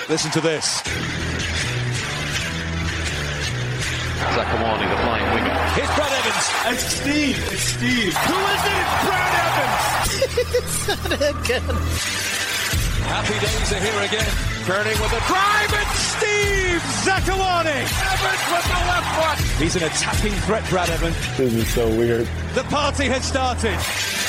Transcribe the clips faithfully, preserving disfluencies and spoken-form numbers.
Listen to this. Zakuani, the flying winger. Here's Brad Evans. It's Steve. It's Steve. Who is it? It's Brad Evans. It's not again. Happy days are here again. Turning with a drive. It's Steve Zakuani. Evans with the left foot. He's an attacking threat, Brad Evans. This is so weird. The party has started.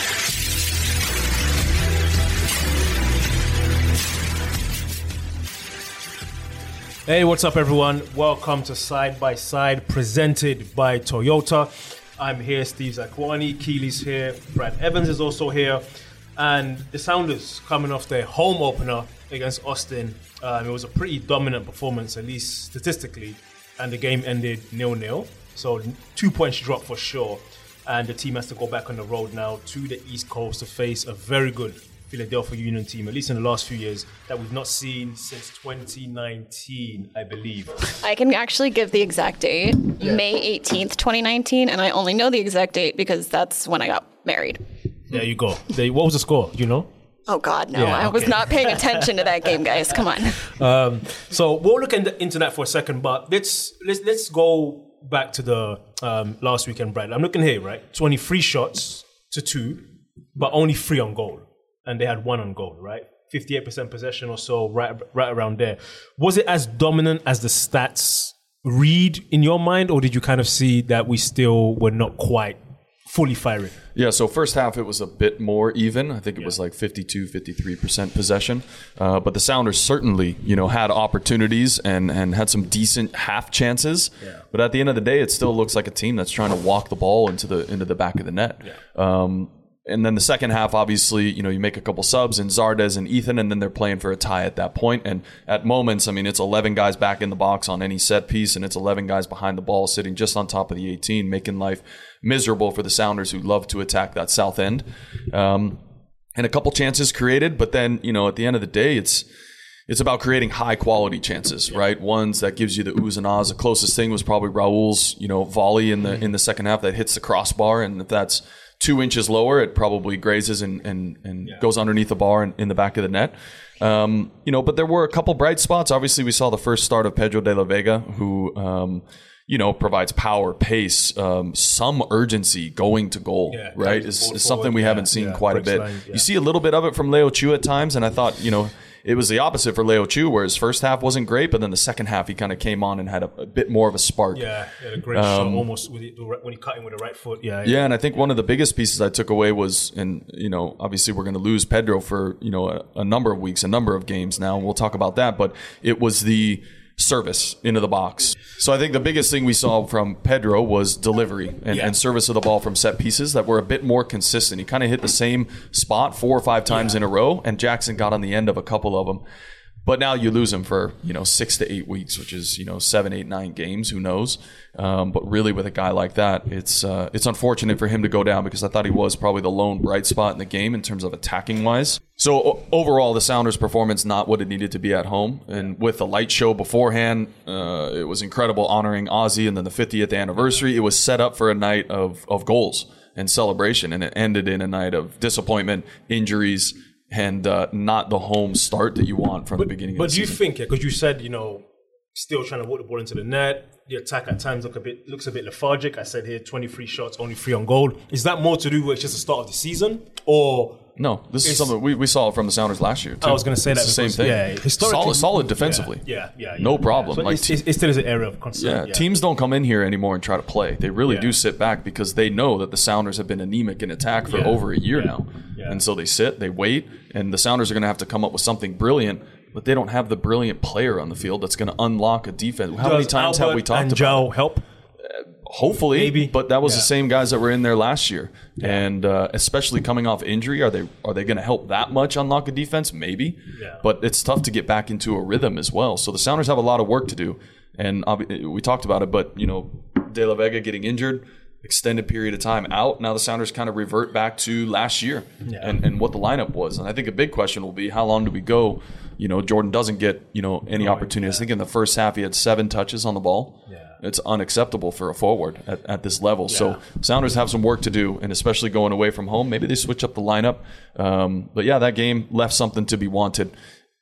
Hey, what's up, everyone? Welcome to Side by Side, presented by Toyota. I'm here, Steve Zakuani. Keely's here. Brad Evans is also here. And the Sounders coming off their home opener against Austin. Um, it was a pretty dominant performance, at least statistically. And the game ended nil nil. So two points drop for sure. And the team has to go back on the road now to the East Coast to face a very good Philadelphia Union team, at least in the last few years, that we've not seen since twenty nineteen, I believe. I can actually give the exact date, yeah. May eighteenth, twenty nineteen, and I only know the exact date because that's when I got married. There you go. There, what was the score? Do you know? Oh, God, no. Yeah, I okay. was not paying attention to that game, guys. Come on. Um, so we'll look into, into that for a second, but let's let's let's go back to the um, last weekend, Brad. I'm looking here, right? twenty-three shots to two, but only three on goal. And they had one on goal, right? fifty-eight percent possession or so, right, right around there. Was it as dominant as the stats read in your mind, or did you kind of see that we still were not quite fully firing? Yeah, so first half it was a bit more even. I think it yeah. was like fifty-two, fifty-three percent possession. Uh, but the Sounders certainly, you know, had opportunities and, and had some decent half chances. Yeah. But at the end of the day, it still looks like a team that's trying to walk the ball into the into the back of the net. Yeah. Um, And then the second half, obviously, you know, you make a couple subs in Zardes and Ethan, and then they're playing for a tie at that point. And at moments, I mean, it's eleven guys back in the box on any set piece, and it's eleven guys behind the ball sitting just on top of the eighteen, making life miserable for the Sounders who love to attack that south end. Um, and a couple chances created, but then, you know, at the end of the day, it's it's about creating high quality chances, right? Ones that gives you the oohs and ahs. The closest thing was probably Raul's, you know, volley in the in the second half that hits the crossbar, and if that's two inches lower, it probably grazes and and, and yeah. goes underneath the bar in, in the back of the net. Um, you know, but there were a couple bright spots. Obviously, we saw the first start of Pedro de la Vega, who, um, you know, provides power, pace, um, some urgency going to goal, yeah, right? Is, is something we yeah, haven't seen yeah, quite a bit. Line, yeah. You see a little bit of it from Leo Chu at times, and I thought, you know, it was the opposite for Leo Chu, where his first half wasn't great, but then the second half he kind of came on and had a, a bit more of a spark. Yeah, he had a great um, shot almost with it, when he cut in with the right foot. Yeah, yeah, and I think one of the biggest pieces I took away was, and you know, obviously we're going to lose Pedro for you know a, a number of weeks, a number of games now, and we'll talk about that, but it was the service into the box. So I think the biggest thing we saw from Pedro was delivery and, yeah. and service of the ball from set pieces that were a bit more consistent. He kind of hit the same spot four or five times yeah. in a row, and Jackson got on the end of a couple of them. But now you lose him for, you know, six to eight weeks, which is, you know, seven, eight, nine games. Who knows? Um, but really, with a guy like that, it's uh, it's unfortunate for him to go down because I thought he was probably the lone bright spot in the game in terms of attacking wise. So o- overall, the Sounders' performance not what it needed to be at home. And with the light show beforehand, uh, it was incredible, honoring Ozzy and then the fiftieth anniversary. It was set up for a night of of goals and celebration, and it ended in a night of disappointment, injuries, and uh, not the home start that you want from but, the beginning but of the do you season. think, because yeah, you said, you know, still trying to walk the ball into the net, the attack at times look a bit looks a bit lethargic. I said here, twenty-three shots, only three on goal. Is that more to do with just the start of the season? Or no, this is something we, we saw from the Sounders last year, too. I was going to say it's that. the same thing. Yeah, solid, solid defensively. Yeah, yeah. yeah no yeah, problem. Yeah. So like it's, it's, it's still an area of concern. Yeah, yeah, teams don't come in here anymore and try to play. They really yeah. do sit back because they know that the Sounders have been anemic in attack for yeah. over a year yeah. now. Yeah. And so they sit, they wait, and the Sounders are going to have to come up with something brilliant, but they don't have the brilliant player on the field that's going to unlock a defense. How Does many times Albert have we talked and about Joe it? help? Hopefully, Maybe. But that was yeah. the same guys that were in there last year, yeah. and uh, especially coming off injury, are they are they going to help that much unlock a defense? Maybe, yeah. but it's tough to get back into a rhythm as well. So the Sounders have a lot of work to do, and we talked about it. But you know, De La Vega getting injured, extended period of time out. Now the Sounders kind of revert back to last year yeah. and, and what the lineup was. And I think a big question will be, how long do we go? You know, Jordan doesn't get, you know, any right, opportunities. yeah. I think in the first half he had seven touches on the ball. Yeah. It's unacceptable for a forward at, at this level. Yeah. So Sounders have some work to do, and especially going away from home. Maybe they switch up the lineup. Um, but yeah, that game left something to be wanted.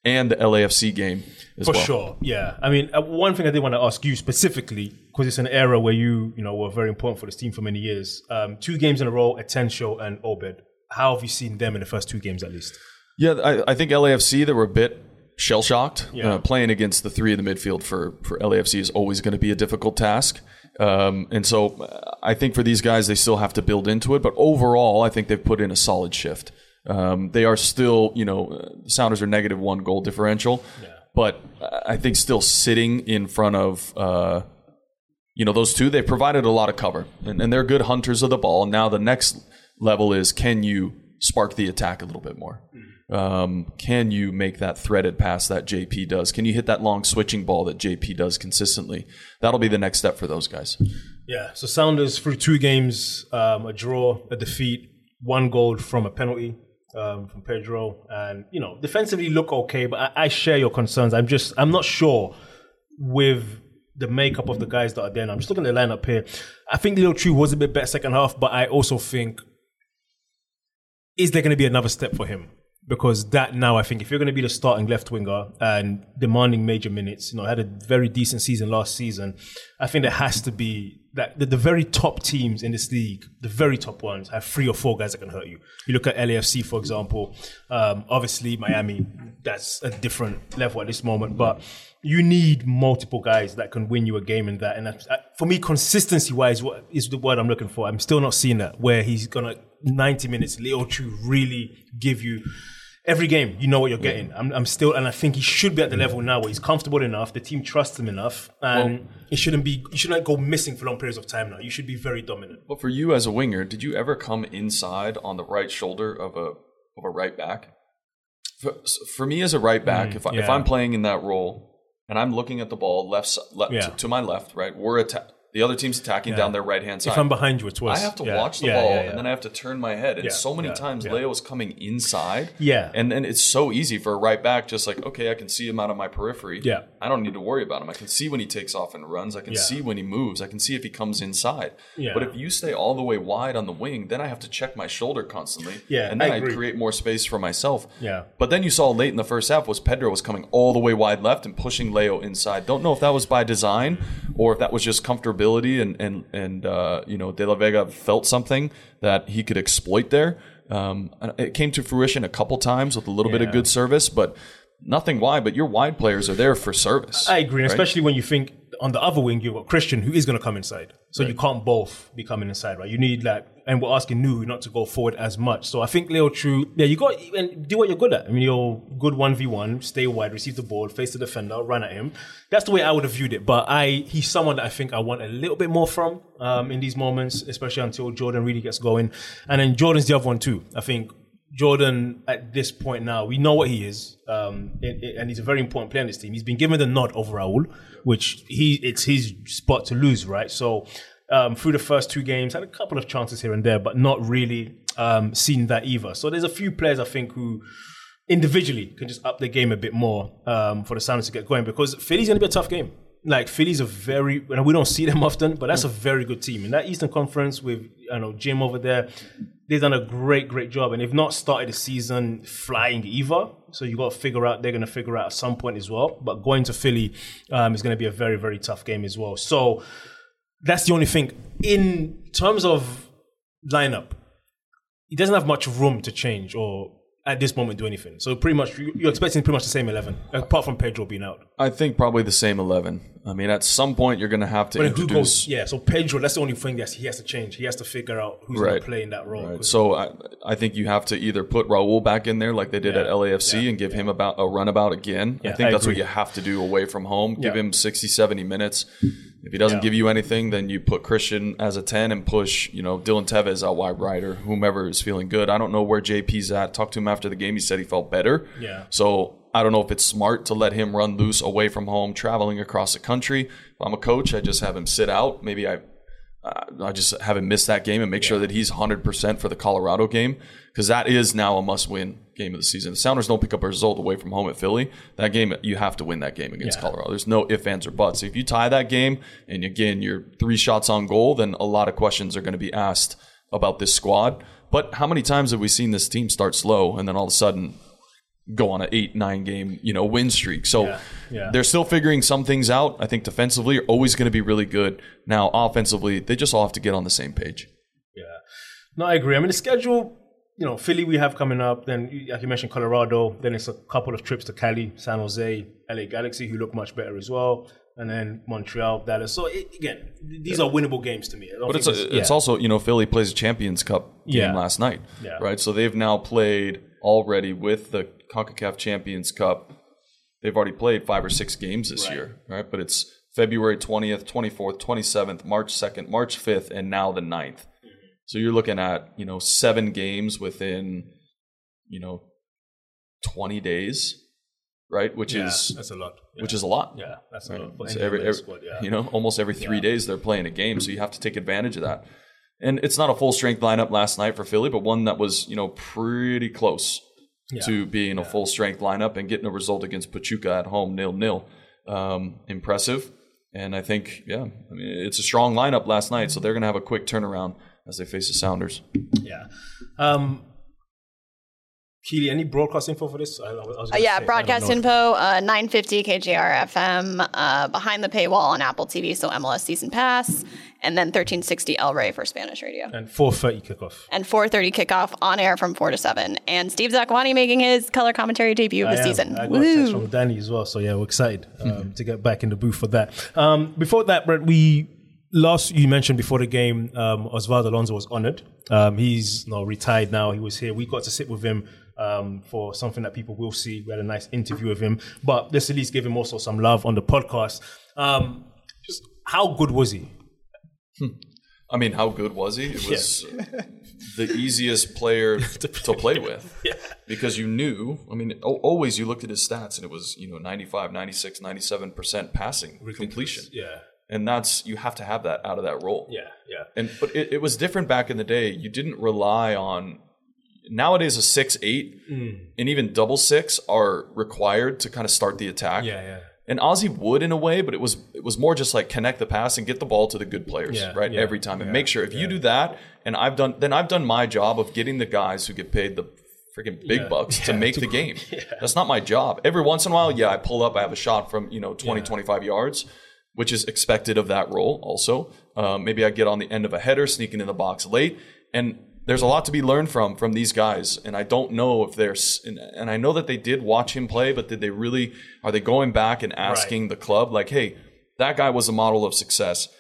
and the L A F C game as For well. sure, yeah. I mean, uh, one thing I did want to ask you specifically, because it's an era where you, you know, were very important for this team for many years. Um, two games in a row, Atencio and Obed. How have you seen them in the first two games at least? Yeah, I, I think L A F C, they were a bit shell-shocked. Yeah. Uh, playing against the three in the midfield for, for L A F C is always going to be a difficult task. Um, and so uh, I think for these guys, they still have to build into it. But overall, I think they've put in a solid shift. Um, they are still, you know, uh, the Sounders are negative one goal differential. Yeah. But I think still sitting in front of, uh, you know, those two, they've provided a lot of cover. And, and they're good hunters of the ball. And now the next level is, can you spark the attack a little bit more? Um, can you make that threaded pass that J P does? Can you hit that long switching ball that J P does consistently? That'll be the next step for those guys. Yeah, so Sounders through two games, um, a draw, a defeat, one goal from a penalty um, from Pedro. And, you know, defensively look okay, but I, I share your concerns. I'm just, I'm not sure with the makeup of the guys that are there. And I'm just looking at the lineup here. I think Leo Chu was a bit better second half, but I also think, is there going to be another step for him? Because that now, I think, if you're going to be the starting left winger and demanding major minutes, you know, had a very decent season last season, I think there has to be that the, the very top teams in this league, the very top ones, have three or four guys that can hurt you. You look at L A F C, for example. Um, obviously, Miami, that's a different level at this moment, but you need multiple guys that can win you a game in that. And that, for me, consistency-wise is the word I'm looking for. I'm still not seeing that, where he's going to ninety minutes, Leo Chu really give you every game, you know what you're getting. I'm, I'm still, and I think he should be at the level now where he's comfortable enough, the team trusts him enough, and well, it shouldn't be, you shouldn't go missing for long periods of time now. You should be very dominant. But for you as a winger, did you ever come inside on the right shoulder of a of a right back? For, for me as a right back, mm, if I, yeah. if I'm playing in that role and I'm looking at the ball left, left yeah. to, to my left, right, we're atta- the other team's attacking yeah. down their right-hand side. If I'm behind you, it's worse. I have to yeah. watch the yeah, ball, yeah, yeah. and then I have to turn my head. And yeah. so many yeah. times, yeah. Leo is coming inside. Yeah. And then it's so easy for a right back, just like, okay, I can see him out of my periphery. Yeah. I don't need to worry about him. I can see when he takes off and runs. I can yeah. see when he moves. I can see if he comes inside. Yeah. But if you stay all the way wide on the wing, then I have to check my shoulder constantly. Yeah, and then I, I agree. create more space for myself. Yeah. But then you saw late in the first half was Pedro was coming all the way wide left and pushing Leo inside. Don't know if that was by design or if that was just comfortability and, and, and uh, you know, De La Vega felt something that he could exploit there. Um, it came to fruition a couple times with a little yeah. bit of good service, but nothing wide. But your wide players are there for service. I agree, right? Especially when you think on the other wing, you've got Christian, who is going to come inside. So right. you can't both be coming inside, right? You need like, and we're asking Nu not to go forward as much. So I think Leo Chu, yeah, you got and do what you're good at. I mean, you're good one v one, stay wide, receive the ball, face the defender, run at him. That's the way I would have viewed it. But I, he's someone that I think I want a little bit more from um, in these moments, especially until Jordan really gets going. And then Jordan's the other one too. I think Jordan, at this point now, we know what he is, um, and, and he's a very important player in this team. He's been given the nod over Raul, which he it's his spot to lose, right? So um, through the first two games, had a couple of chances here and there, but not really um, seen that either. So there's a few players I think who individually can just up their game a bit more um, for the Sounders to get going, because Philly's going to be a tough game. Like Philly's a very, and we don't see them often, but that's a very good team. In that Eastern Conference with, I know, Jim over there, they've done a great, great job. And they've not started the season flying either. So you got to figure out, they're going to figure out at some point as well. But going to Philly um, is going to be a very, very tough game as well. So that's the only thing. In terms of lineup, he doesn't have much room to change or at this moment do anything. So pretty much, you're expecting pretty much the same eleven, apart from Pedro being out. I think probably the same eleven. I mean, at some point, you're going to have to but introduce... Who goes, yeah, so Pedro, that's the only thing that he has to change. He has to figure out who's right. going to play in that role. Right. So I, I think you have to either put Raul back in there like they did yeah. at L A F C yeah. and give yeah. him about a runabout again. Yeah, I think I that's agree. what you have to do away from home. Give yeah. him sixty, seventy minutes. If he doesn't yeah. give you anything, then you put Christian as a ten and push, you know, Dylan Tevez out wide right or whomever is feeling good. I don't know where J P's at. Talked to him after the game. He said he felt better. Yeah. So I don't know if it's smart to let him run loose away from home, traveling across the country. If I'm a coach, I just have him sit out. Maybe I uh, I just have him miss that game and make yeah. sure that he's one hundred percent for the Colorado game, because that is now a must-win game of the season. The Sounders don't pick up a result away from home at Philly. That game, you have to win that game against yeah. Colorado. There's no ifs, ands, or buts. If you tie that game and, again, you're three shots on goal, then a lot of questions are going to be asked about this squad. But how many times have we seen this team start slow and then all of a sudden go on an eight, nine game, you know, win streak. So Yeah, yeah. they're still figuring some things out. I think defensively are always going to be really good. Now, offensively, they just all have to get on the same page. Yeah. No, I agree. I mean, the schedule, you know, Philly we have coming up. Then, like you mentioned, Colorado. Then it's a couple of trips to Cali, San Jose, L A Galaxy, who look much better as well. And then Montreal, Dallas. So, it, again, these are winnable games to me. I don't But it's, think a, yeah. it's also, you know, Philly plays a Champions Cup game Yeah. last night, Yeah. right? So they've now played already with the CONCACAF Champions Cup. They've already played five or six games this Right. year, right? But it's February twentieth, twenty-fourth, twenty-seventh, March second, March fifth, and now the ninth. So you're looking at, you know, seven games within, you know, twenty days, right? Which Yeah, is that's a lot. Yeah. which is a lot. Yeah, that's a Right? lot. For So any every, M L S every- squad, yeah. you know, almost every three Yeah. days they're playing a game, so you have to take advantage of that. And it's not a full strength lineup last night for Philly, but one that was, you know, pretty close Yeah. to being a full strength lineup and getting a result against Pachuca at home, nil nil. Um, impressive. And I think, yeah, I mean, it's a strong lineup last night, so they're going to have a quick turnaround as they face the Sounders. Yeah. Um, Keely, any broadcast info for this? I, I was Uh, gonna yeah, say, I broadcast don't know. info, uh, nine fifty K J R F M, uh, behind the paywall on Apple T V, so M L S Season Pass, and then thirteen sixty El Rey for Spanish radio. And four thirty kickoff. And four thirty kickoff on air from four to seven. And Steve Zakwani making his color commentary debut of the I am. season. I got a text Woo! from Danny as well, so yeah, we're excited um, to get back in the booth for that. Um, before that, Brett, we last you mentioned before the game, um, Osvaldo Alonso was honored. Um, he's you know, retired now. He was here. We got to sit with him um, for something that people will see. We had a nice interview with him, but let's at least give him also some love on the podcast. Um, just how good was he? I mean, how good was he? It was the easiest player to play with because you knew, I mean, o- always you looked at his stats and it was, you know, ninety-five, ninety-six, ninety-seven percent passing completion. Yeah, And that's, you have to have that out of that role. yeah, yeah. And but it, it was different back in the day. You didn't rely on, nowadays a six eight Mm. and even double six are required to kind of start the attack. Yeah, yeah. And Ozzy would in a way, but it was it was more just like connect the pass and get the ball to the good players, Yeah, right? yeah, Every time. And yeah, make sure if you do that, and I've done then I've done my job of getting the guys who get paid the freaking big Yeah, bucks to yeah, make to- the game. That's not my job. Every once in a while, yeah, I pull up, I have a shot from, you know, twenty, Yeah. twenty-five yards, which is expected of that role also. Um, maybe I get on the end of a header, sneaking in the box late. And there's a lot to be learned from from these guys. And I don't know if they're, and, and I know that they did watch him play, but did they really, are they going back and asking the club, like, hey, that guy was a model of success.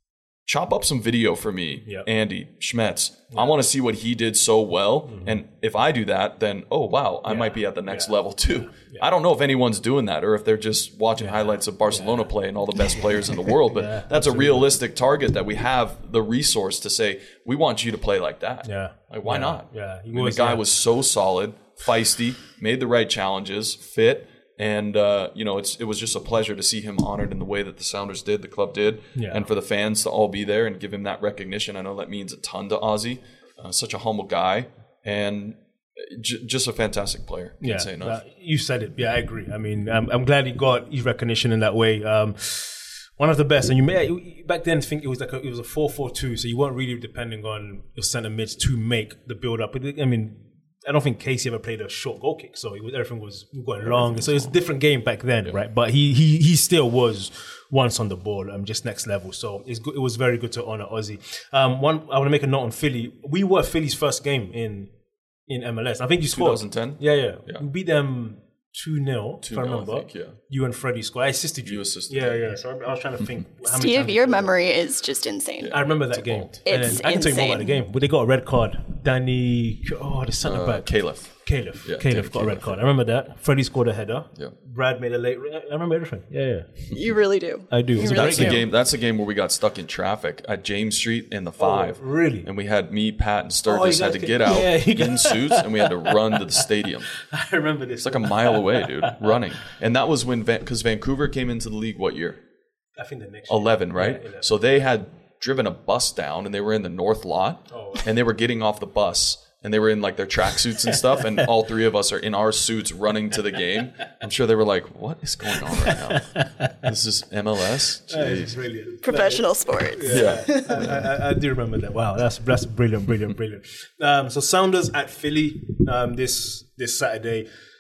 Chop up some video for me, Yep. Andy Schmetz. I want to see what he did so well. Mm-hmm. And if I do that, then, oh, wow, I might be at the next Yeah. level too. I don't know if anyone's doing that or if they're just watching highlights of Barcelona play and all the best players in the world. But Yeah, that's a realistic target that we have the resource to say, we want you to play like that. Yeah. Like, why Yeah. not? Yeah. He I mean, was, the guy yeah. was so solid, feisty, made the right challenges, fit. And, uh, you know, it's it was just a pleasure to see him honored in the way that the Sounders did, the club did, Yeah. and for the fans to all be there and give him that recognition. I know that means a ton to Ozzy. Uh, such a humble guy and j- just a fantastic player. Can't Yeah, say enough. uh, you said it. Yeah, I agree. I mean, I'm, I'm glad he got his recognition in that way. Um, one of the best, and you may back then think it was like a, it was a four four two, so you weren't really depending on your centre mids to make the build up. But I mean, I don't think Casey ever played a short goal kick, so it was, everything was going long. So it was a different game back then, right? But he he he still was once on the ball, um, just next level. So it's good, it was very good to honor Ozzy. Um, one, I want to make a note on Philly. We were Philly's first game in in M L S. I think you scored. twenty ten? Yeah, yeah, Yeah. We beat them two nil, if I two nil, I remember. think, yeah. You and Freddie scored. I assisted you. You assisted Yeah, me. yeah. So I, I was trying to think. how many Steve, times we your played. memory is just insane. I remember that game. bolt. And It's then I can tell you more about the insane. game, but they got a red card. Danny, oh, the centre Uh, back. Caliph. Caliph. Yeah, Caliph David got a red Caliph, card. yeah. I remember that. Freddie scored a header. Yeah. Brad made a late. I remember everything. Yeah, yeah. You really do. I do. It was a really That's great the do. game. That's the game where we got stuck in traffic at James Street and the five. Oh, really? And we had me, Pat, and Oh, Sturgis you had guys to get- get out yeah, you in guys- suits, and we had to run to the stadium. I remember this. It's like a mile away, dude, running. And that was when because Vancouver came into the league. What year? I think the next year. eleven, right? Yeah, eleven. So they had driven a bus down, and they were in the north lot, Oh. and they were getting off the bus. And they were in like their tracksuits and stuff, and all three of us are in our suits running to the game. I'm sure they were like, "What is going on right now? This is M L S." That is Jeez. brilliant. Professional sports. Yeah. I, I, I do remember that. Wow, that's that's brilliant, brilliant, brilliant. Um, so Sounders at Philly um, this this Saturday.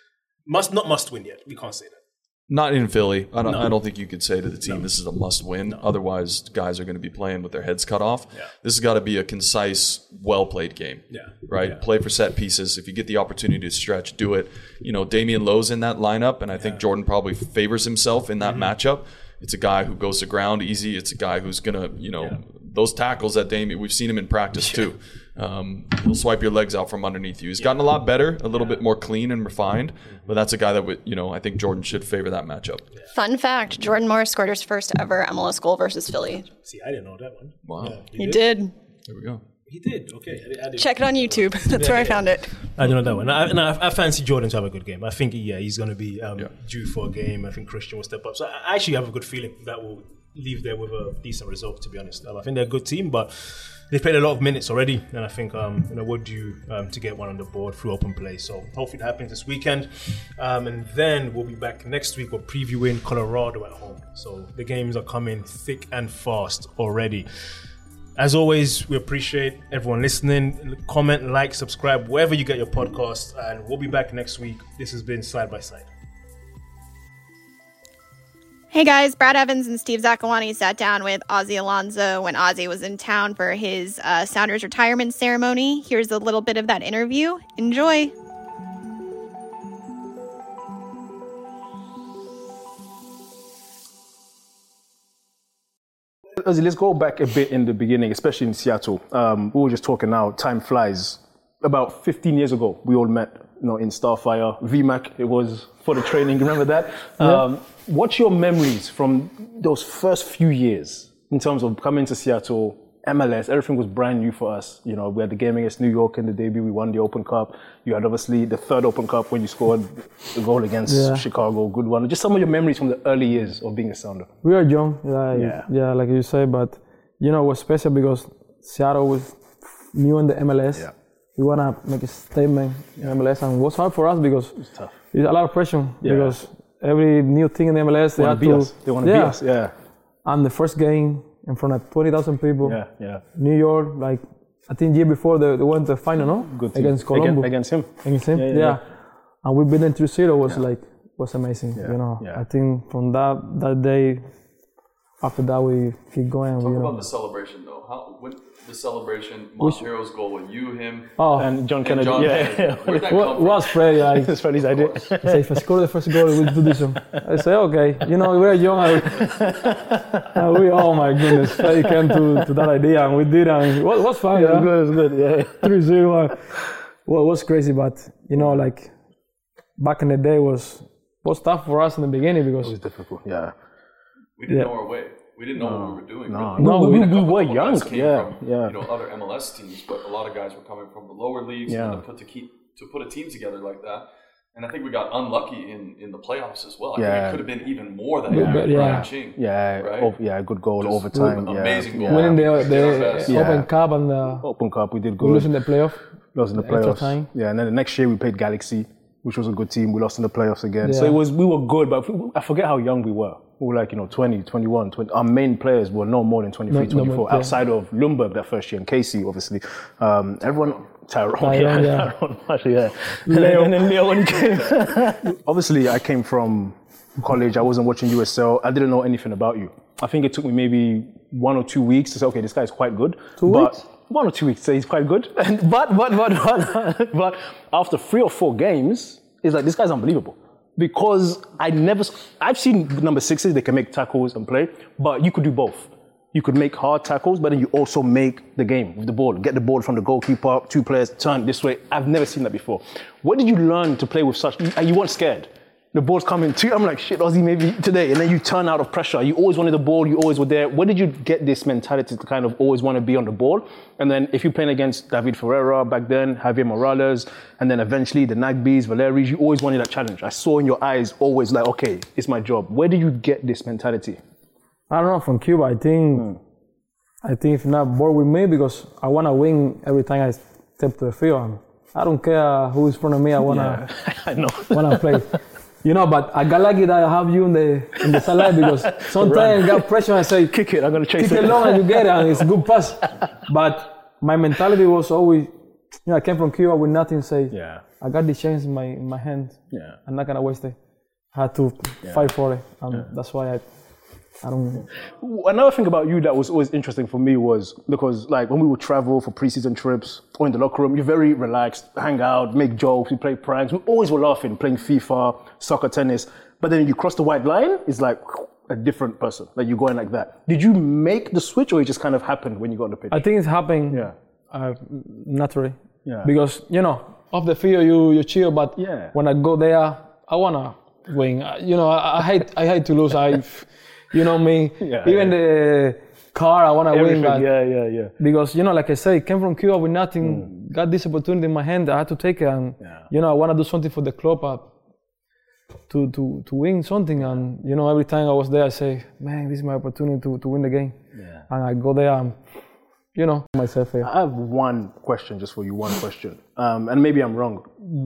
Must not must win yet. We can't say that. Not in Philly. I don't, No. I don't think you could say to the team, No. this is a must-win. No. Otherwise, guys are going to be playing with their heads cut off. Yeah. This has got to be a concise, well-played game. Yeah. Right? Yeah. Play for set pieces. If you get the opportunity to stretch, do it. You know, Damian Lowe's in that lineup, and I think Jordan probably favors himself in that mm-hmm. matchup. It's a guy who goes to ground easy. It's a guy who's going to, you know, yeah. those tackles that Damian, we've seen him in practice yeah. too. Um, he'll swipe your legs out from underneath you. He's gotten a lot better, a little bit more clean and refined, but that's a guy that would, you know, I think Jordan should favor that matchup. Fun fact, Jordan Morris scored his first ever M L S goal versus Philly. See, I didn't know that one. Wow. Yeah, he, he did. did. There we go. He did. Okay. I, I did. Check it on YouTube. That's yeah, where I found it. I don't know that one. I, and I, I fancy Jordan to have a good game. I think, yeah, he's going to be um, yeah. due for a game. I think Christian will step up. So I actually have a good feeling that will leave there with a decent result, to be honest. Um, I think they're a good team, but they've played a lot of minutes already, and I think um, you know, we're due um, to get one on the board through open play. So hopefully it happens this weekend. Um, and then we'll be back next week. We're previewing Colorado at home. So the games are coming thick and fast already. As always, we appreciate everyone listening. Comment, like, subscribe, wherever you get your podcasts. And we'll be back next week. This has been Side by Side. Hey guys, Brad Evans and Steve Zakawani sat down with Ozzie Alonso when Ozzie was in town for his uh, Sounders retirement ceremony. Here's a little bit of that interview. Enjoy. Ozzie, let's go back a bit in the beginning, especially in Seattle. Um, we were just talking now, time flies. About fifteen years ago, we all met, you know, in Starfire. V MAC, it was for the training. Remember that? Yeah. Um, what's your memories from those first few years in terms of coming to Seattle, M L S? Everything was brand new for us. You know, we had the game against New York in the debut. We won the Open Cup. You had obviously the third Open Cup when you scored the goal against yeah. Chicago. Good one. Just some of your memories from the early years of being a Sounder. We were young, yeah, yeah, yeah, like you say, but you know, it was special because Seattle was new in the M L S. Yeah. We want to make a statement in M L S, and it was hard for us because it's tough. There's a lot of pressure yeah. because every new thing in the M L S, they have to. Us. They want to yeah. beat us, yeah. And the first game in front of twenty thousand people. Yeah, yeah. New York, like, I think the year before they, they went to the final, no? Good team. Against Colombo. Against him. Against him, yeah. yeah, yeah. yeah. And we beat them three zero was yeah. like, was amazing, yeah. you know. Yeah. I think from that that day, after that we keep going. Talk we, about know. the celebration though. How when the celebration, Montero's goal with you, him, oh, and John and Kennedy. John yeah, Kennedy. yeah. Where'd that what come from? was Freddy like? It's Freddie's idea. He said, if I score the first goal, we'll do this one. I say, okay, you know, we were young. And we, and we, oh my goodness, Freddie came to, to that idea, and we did, and it was, it was fun. Yeah, Yeah, it was good, it was good, yeah. three zero. Well, it was crazy, but you know, like back in the day was was tough for us in the beginning because it was difficult. Yeah. We didn't Yeah. know our way. We didn't know No. what we were doing. No, really. no, I we- mean, a we couple were of us young, came yeah, from, yeah. You know, other M L S teams, but a lot of guys were coming from the lower leagues. Yeah. And to put to keep to put a team together like that. And I think we got unlucky in, in the playoffs as well. I Yeah. think it could have been even more than Yeah. that. Yeah. Brian Ching. Yeah, Right? ov- yeah, good goal, Just overtime. Yeah. amazing goal. Yeah. winning the, Did our the best. Yeah. Open Cup and the, Open Cup, we did we good. losing the playoff. Lost in the the extra playoffs. time. Yeah, and then the next year we played Galaxy, which was a good team. We lost in the playoffs again. So Yeah. it was we were good, but I forget how young we were. We were like, you know, twenty, twenty-one, twenty. Our main players were no more than twenty-three, No- no more, twenty-four, yeah. outside of Lundberg that first year and Casey, obviously. Um, everyone, Tyrone, Tyrone, yeah, yeah. Tyrone, actually, yeah. Leo. And then Leo when he came. Obviously, I came from college. I wasn't watching U S L. I didn't know anything about you. I think it took me maybe one or two weeks to say, okay, this guy's quite good. Two but weeks? One or two weeks to say he's quite good. but, but, but, but, but after three or four games, it's like, this guy's unbelievable. Because I never, I've seen number sixes, they can make tackles and play, but you could do both. You could make hard tackles, but then you also make the game with the ball. Get the ball from the goalkeeper, two players, turn this way. I've never seen that before. What did you learn to play with such, and you weren't scared? The ball's coming to you, I'm like, shit, Ozzie, maybe today. And then you turn out of pressure. You always wanted the ball, you always were there. Where did you get this mentality to kind of always want to be on the ball? And then if you're playing against David Ferreira back then, Javier Morales, and then eventually the Nagbys, Valeries, you always wanted that challenge. I saw in your eyes always like, okay, it's my job. Where did you get this mentality? I don't know, from Cuba, I think, Mm. I think if not bored with me because I want to win every time I step to the field. And I don't care who is in front of me, I want to Yeah, I know. wanna play. You know, but I got lucky that I have you in the in the sideline because sometimes I got pressure and I say, Kick it, I'm going to chase kick it. it long and you get it and it's a good pass. But my mentality was always, you know, I came from Cuba with nothing to say. Yeah. I got the chance in my in my hand. Yeah. I'm not gonna waste it. I had to yeah. fight for it. Um, yeah. That's why I, I don't. Another thing about you that was always interesting for me was because, like, when we would travel for preseason trips or in the locker room, you're very relaxed, hang out, make jokes, we play pranks. We always were laughing, playing FIFA, soccer, tennis. But then you cross the white line, it's like a different person. Like you're going like that. Did you make the switch, or it just kind of happened when you got on the pitch? I think it's happening. Yeah. Uh, naturally. Yeah. Because you know, off the field you you chill, but yeah. when I go there, I wanna win. You know, I, I hate I hate to lose. I, you know me. Yeah, Even yeah. the car, I wanna Everything, win. But yeah, yeah, yeah. Because you know, like I say, came from Cuba with nothing. Mm. Got this opportunity in my hand. I had to take it, and yeah. you know, I wanna do something for the club. Uh, to to to win something, and you know, every time I was there, I say, man, this is my opportunity to, to win the game. Yeah. And I go there, and you know, myself here. I have one question just for you, one question. Um, and maybe I'm wrong.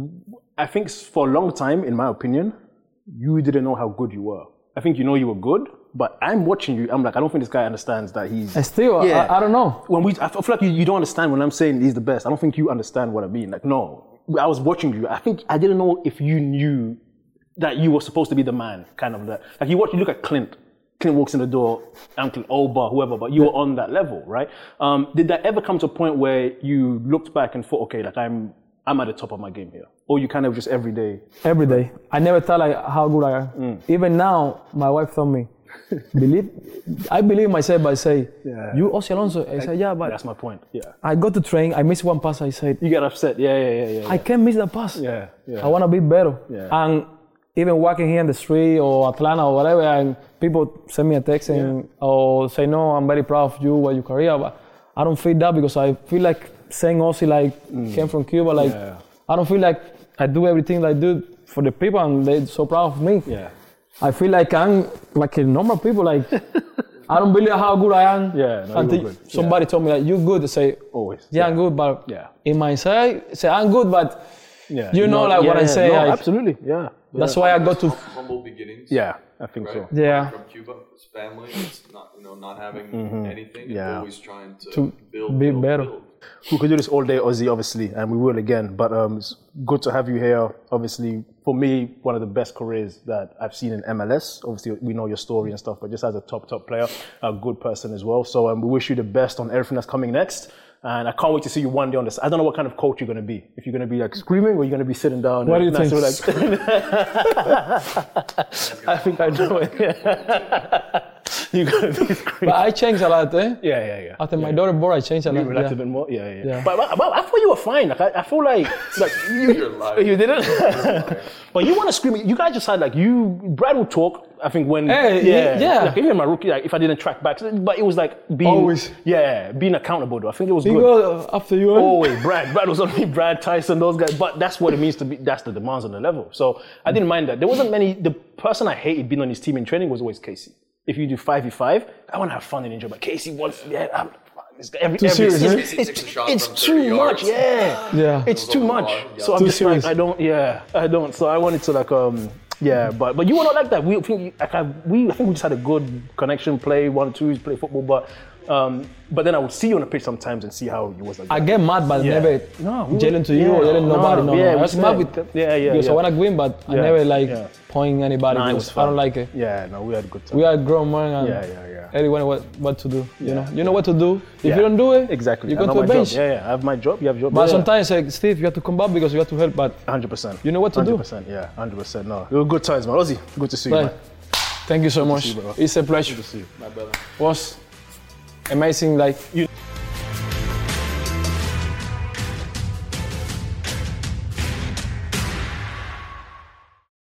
I think for a long time, in my opinion, you didn't know how good you were. I think you know you were good, but I'm watching you, I'm like, I don't think this guy understands that he's... I still, yeah. I, I don't know. When we, I feel like you, you don't understand when I'm saying he's the best. I don't think you understand what I mean. Like, no. I was watching you. I think I didn't know if you knew that you were supposed to be the man, kind of that. Like you watch, you look at Clint. Clint walks in the door, Uncle Oba, whoever, but you were on that level, right? Um, did that ever come to a point where you looked back and thought, okay, like I'm, I'm at the top of my game here, or you kind of just every day? Every day. I never thought like how good I am. Mm. Even now, my wife told me, believe, I believe myself by say, yeah. you Ozzy Alonso. I said, yeah, but that's my point. Yeah. I go to train, I miss one pass. I said, you get upset. Yeah, yeah, yeah, yeah. I can't miss the pass. Yeah, yeah. I want to be better. Yeah. And even walking here in the street or Atlanta or whatever, and people send me a text and yeah. or say, no, I'm very proud of you, what your career, but I don't feel that because I feel like saying Ozzy like mm. came from Cuba, like yeah. I don't feel like I do everything I do for the people and they're so proud of me. Yeah. I feel like I'm like a normal people, like I don't believe how good I am. Yeah, no, until good. somebody yeah. told me like you good, to say always. Yeah, yeah, I'm good, but yeah. in my side, say I'm good, but yeah. you know, like yeah, what yeah. I say. No, I, absolutely, yeah. That's yeah. why I go to humble beginnings. Yeah, I think right? so. Yeah. From Cuba, his family, it's not you know not having mm-hmm. anything, yeah. and always trying to, to build, be build, better. Build. We could do this all day, Ozzy, obviously, and we will again. But um, it's good to have you here. Obviously, for me, one of the best careers that I've seen in M L S. Obviously, we know your story and stuff, but just as a top, top player, a good person as well. So um, we wish you the best on everything that's coming next. And I can't wait to see you one day on this. I don't know what kind of coach you're going to be. If you're going to be like screaming or you're going to be sitting down. What do you think? Like I think I know it. You're going to be screaming. But I changed a lot, eh? Yeah, yeah, yeah. After yeah. my daughter born, I changed a lot. You relaxed yeah. a bit more? Yeah, yeah. yeah. But, but, but I thought you were fine. Like I, I feel like, like you, you didn't? But you want to scream. You guys just had like, you, Brad would talk, I think when, hey, yeah. yeah. Like even my rookie, like if I didn't track back, but it was like being, always. Yeah, being accountable though. I think it was he good. Go after you. Always, Brad. Brad was on me, Brad, Tyson, those guys. But that's what it means to be, that's the demands on the level. So I didn't mind that. There wasn't many, the person I hated being on his team in training was always Casey. If you do five v five, I want to have fun and enjoy. But Casey wants, yeah, I'm, it's, every, too every, serious, it's, it's, it's, it's too much, yeah. Yeah. It's too much. So I'm too just serious. like, I don't, yeah, I don't. So I wanted to like, um, yeah, but but you were not like that. We think like I, we I think we just had a good connection, play one twos, play football, but um, but then I would see you on the pitch sometimes and see how you was like. I get mad, but yeah. never no, we yelling were, to you yeah, or yelling no, nobody. No, yeah, no. I was yeah, mad with them. Yeah, yeah, because yeah. I want to win, but yeah. I never like yeah. pointing anybody. Nah, because I don't like it. Yeah, no, we had a good time. We are grown men and yeah, yeah, yeah. everyone what what to do. You yeah. know, you know what to do. If yeah. you don't do it, exactly, you I go know to a my bench. Job. Yeah, yeah, I have my job. You have your job. But yeah. sometimes, like Steve, you have to come back because you have to help. But one hundred percent. You know what to one hundred do. one hundred percent, yeah, one hundred percent. No, it was good times, man. Ozzy, good to see you, right. man. Thank you so good much. You, it's a pleasure. Good to see you. My brother. Was amazing. Like you.